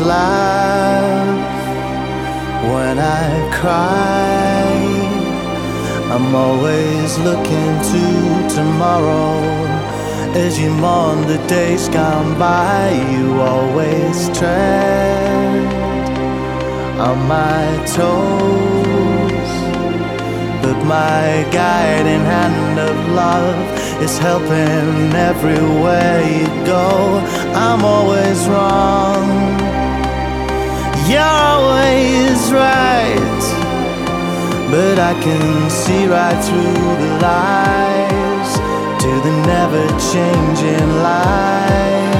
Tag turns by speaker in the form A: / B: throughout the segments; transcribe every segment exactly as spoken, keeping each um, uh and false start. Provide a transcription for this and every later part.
A: laugh when I cry. I'm always looking to tomorrow. As you mourn the days gone by, you always tread on my toes. But my guiding hand of love is helping everywhere you go. I'm always wrong, you're always right, but I can see right through the lies to the never-changing light.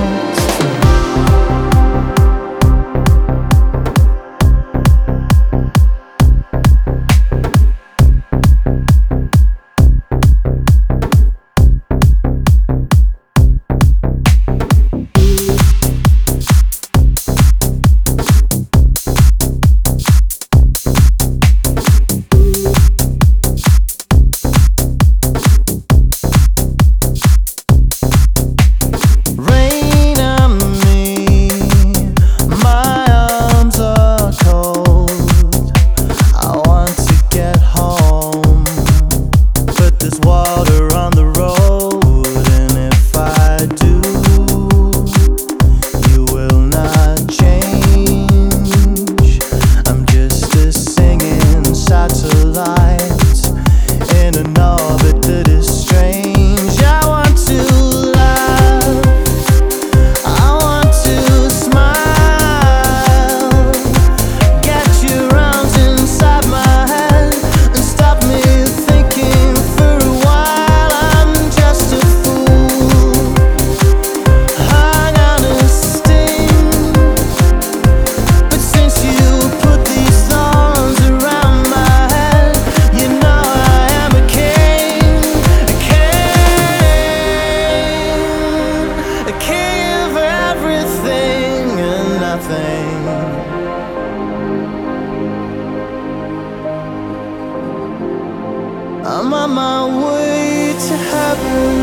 A: I'm on my way to heaven.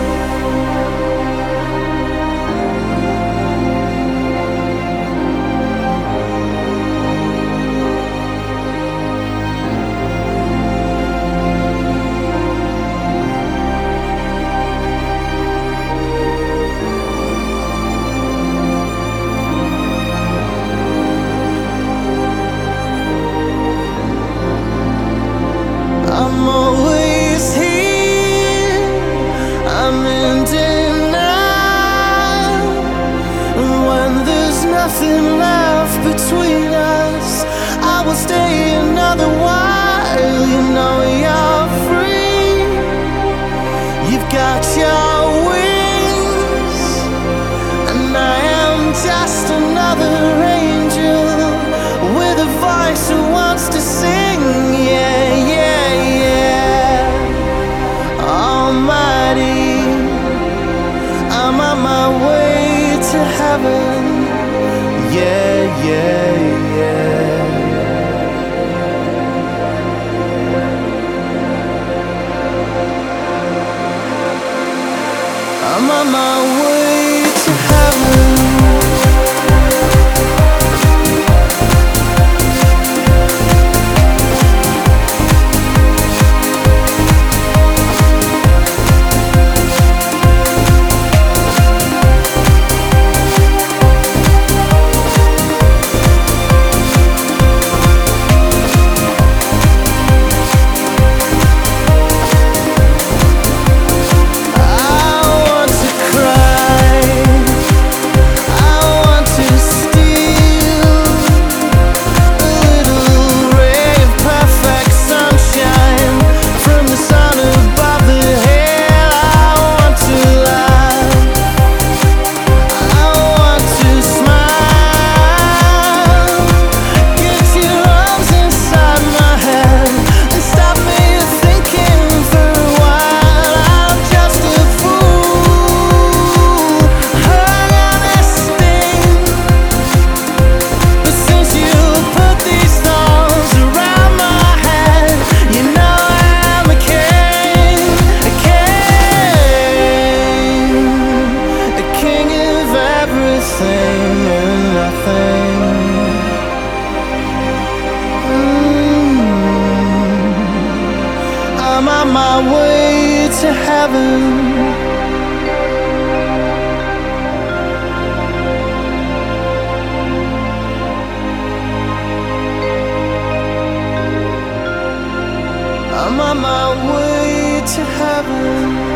A: I'm always here, I'm in denial. When there's nothing left between us, I will stay another while. You know you're free, you've got your wings, and I am just another angel with a voice who wants to sing. Yeah, yeah. Almighty, I'm on my way to heaven. Yeah, yeah, yeah. to heaven. I'm on my way to heaven.